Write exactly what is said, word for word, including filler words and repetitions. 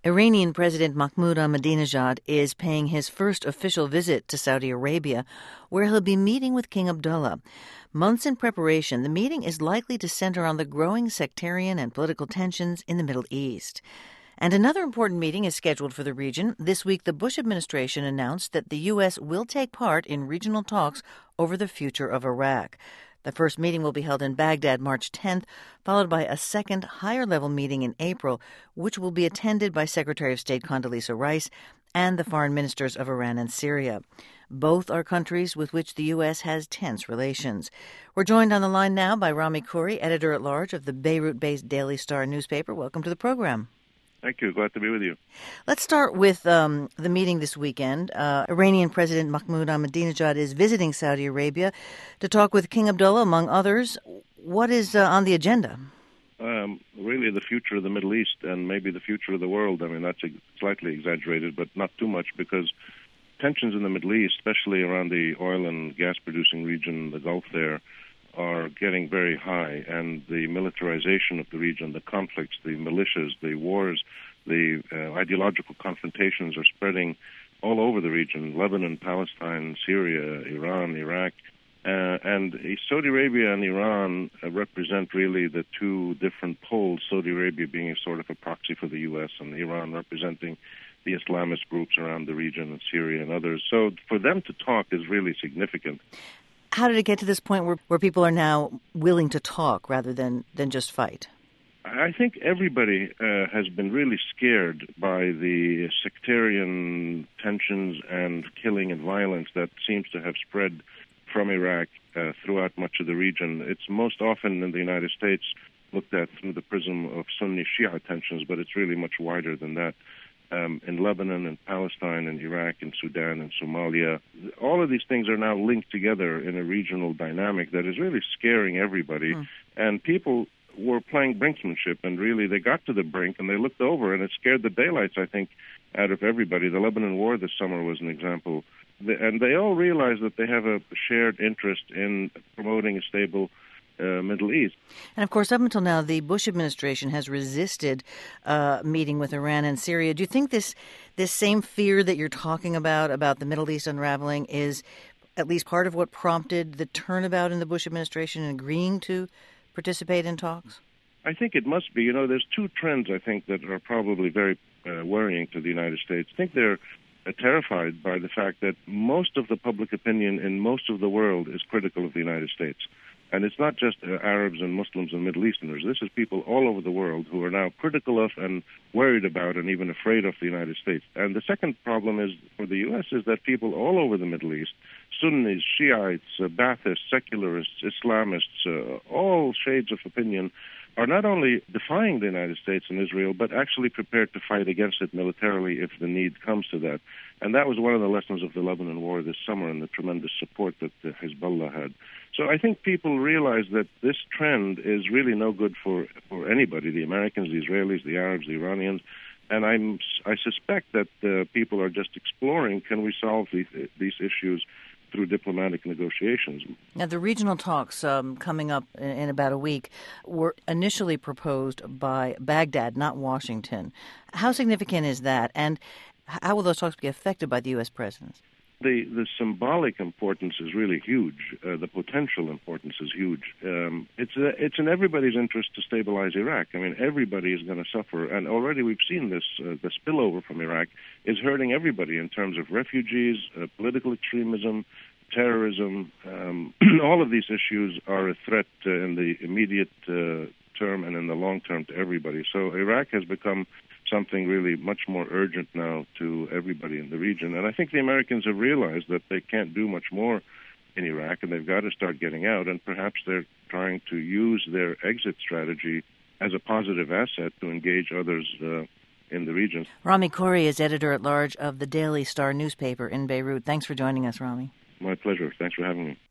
Iranian President Mahmoud Ahmadinejad is paying his first official visit to Saudi Arabia, where he'll be meeting with King Abdullah. Months in preparation, the meeting is likely to center on the growing sectarian and political tensions in the Middle East. And another important meeting is scheduled for the region. This week, the Bush administration announced that the U S will take part in regional talks over the future of Iraq. The first meeting will be held in Baghdad March tenth, followed by a second, higher-level meeting in April, which will be attended by Secretary of State Condoleezza Rice and the foreign ministers of Iran and Syria. Both are countries with which the U S has tense relations. We're joined on the line now by Rami Khouri, editor-at-large of the Beirut-based Daily Star newspaper. Welcome to the program. Thank you. Glad to be with you. Let's start with um, the meeting this weekend. Uh, Iranian President Mahmoud Ahmadinejad is visiting Saudi Arabia to talk with King Abdullah, among others. What is uh, on the agenda? Um, really the future of the Middle East and maybe the future of the world. I mean, that's a, slightly exaggerated, but not too much, because tensions in the Middle East, especially around the oil and gas-producing region, the Gulf there, are getting very high, and the militarization of the region, the conflicts, the militias, the wars, the uh, ideological confrontations are spreading all over the region: Lebanon, Palestine, Syria, Iran, Iraq. Uh, and Saudi Arabia and Iran uh, represent really the two different poles, Saudi Arabia being a sort of a proxy for the U S and Iran representing the Islamist groups around the region, and Syria and others. So for them to talk is really significant. How did it get to this point where, where people are now willing to talk rather than, than just fight? I think everybody uh, has been really scared by the sectarian tensions and killing and violence that seems to have spread from Iraq uh, throughout much of the region. It's most often in the United States looked at through the prism of Sunni-Shia tensions, but it's really much wider than that. Um, in Lebanon and Palestine and Iraq and Sudan and Somalia, all of these things are now linked together in a regional dynamic that is really scaring everybody. Mm. And people were playing brinksmanship, and really they got to the brink and they looked over, and it scared the daylights, I think, out of everybody. The Lebanon War this summer was an example. The, and they all realized that they have a shared interest in promoting a stable Uh, Middle East. And of course, up until now, the Bush administration has resisted uh, meeting with Iran and Syria. Do you think this this same fear that you're talking about, about the Middle East unraveling, is at least part of what prompted the turnabout in the Bush administration in agreeing to participate in talks? I think it must be. You know, there's two trends, I think, that are probably very uh, worrying to the United States. I think they're uh, terrified by the fact that most of the public opinion in most of the world is critical of the United States. And it's not just uh, Arabs and Muslims and Middle Easterners. This is people all over the world who are now critical of and worried about and even afraid of the United States. And the second problem is for the U S is that people all over the Middle East, Sunnis, Shiites, uh, Baathists, secularists, Islamists, uh, all shades of opinion, are not only defying the United States and Israel, but actually prepared to fight against it militarily if the need comes to that. And that was one of the lessons of the Lebanon War this summer, and the tremendous support that uh, Hezbollah had. So I think people realize that this trend is really no good for, for anybody, the Americans, the Israelis, the Arabs, the Iranians. And I'm, I suspect that uh, people are just exploring, can we solve these, these issues through diplomatic negotiations. Now, the regional talks um, coming up in, in about a week were initially proposed by Baghdad, not Washington. How significant is that, and how will those talks be affected by the U S president? The, the symbolic importance is really huge. Uh, the potential importance is huge. Um, it's a, it's in everybody's interest to stabilize Iraq. I mean, everybody is going to suffer, and already we've seen this. Uh, the spillover from Iraq is hurting everybody in terms of refugees, uh, political extremism, terrorism. Um, all of these issues are a threat uh, in the immediate uh, term and in the long term to everybody. So Iraq has become something really much more urgent now to everybody in the region. And I think the Americans have realized that they can't do much more in Iraq, and they've got to start getting out, and perhaps they're trying to use their exit strategy as a positive asset to engage others uh, in the region. Rami Khouri is editor-at-large of the Daily Star newspaper in Beirut. Thanks for joining us, Rami. My pleasure. Thanks for having me.